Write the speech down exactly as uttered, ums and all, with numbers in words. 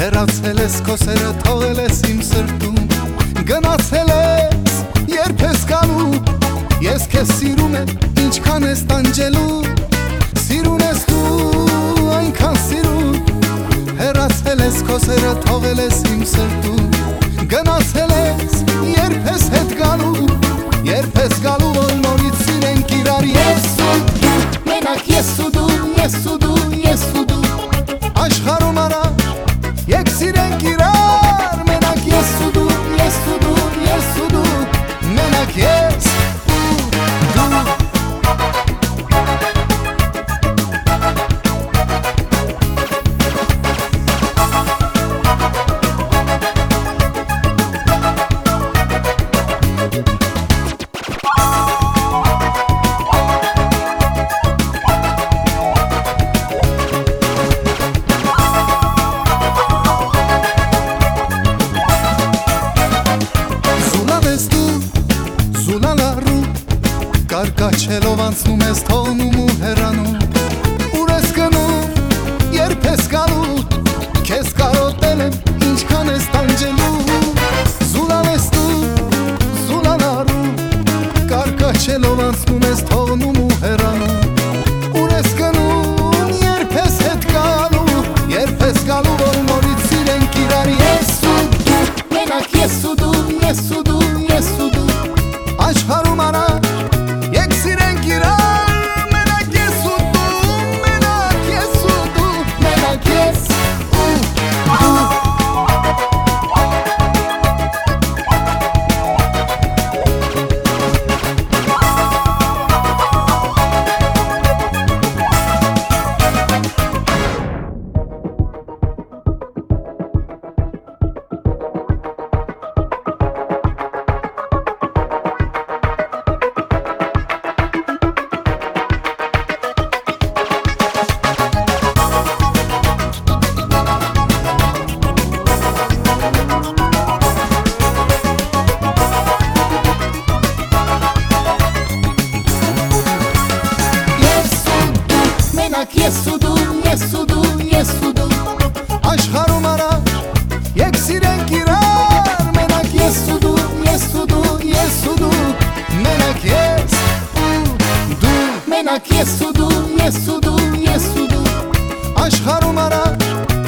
հեռացել ես քո սերը, թողել ես իմ սրտում, գնացել ես, երբ ես գալու, ես քեզ սիրում եմ, ինչքան ես տանջելու, սիրուն ես դու, այնքան սիրուն, հեռացել ես քո սերը, թողել ես իմ սրտում, գնացել ես, երբ ես հետ գալու, երբ ես գալու, որ նորից սիրենք իրար, ես ու դու, մենակ ես ու դու, ես ու դու, ես ու դու, աշխարհում առաջ, եկ սիրենք իրար, մենակ ես ու դու, ես ու դու, ես ու դու, մենակ ես ու դու Կարկաչելով անցնում ես թողնում ու հեռանում Ուր ես գնում, երբ ես գալու Քեզ կարոտել եմ, ինչքան ես տանջելու Զուլալ ես դու, զուլանարու Կարկաչելով անցնում ես թողնում ու հեռանում Ուր ես գնում, երբ ես հետ գալու Երբ ես գալու, որ նորից սիրենք իրար Ես ու դու, մենակ ես ու դու, ես ու դու, ես ու դու Աշխարհում առաջ Եկ սիրենք իրար, մենակ ես ու դու, մենակ ես ու դու, մենակ ես ու դու Ես ու դու, ես ու դու, ես ու դու Աշխարհում առաջ, եկ սիրենք իրար Մենակ ես ու դու, ես ու դու, ես ու դու Մենակ ես ու դու Մենակ ես ու դու, ես ու դու, ես ու դու Աշխարհում առաջ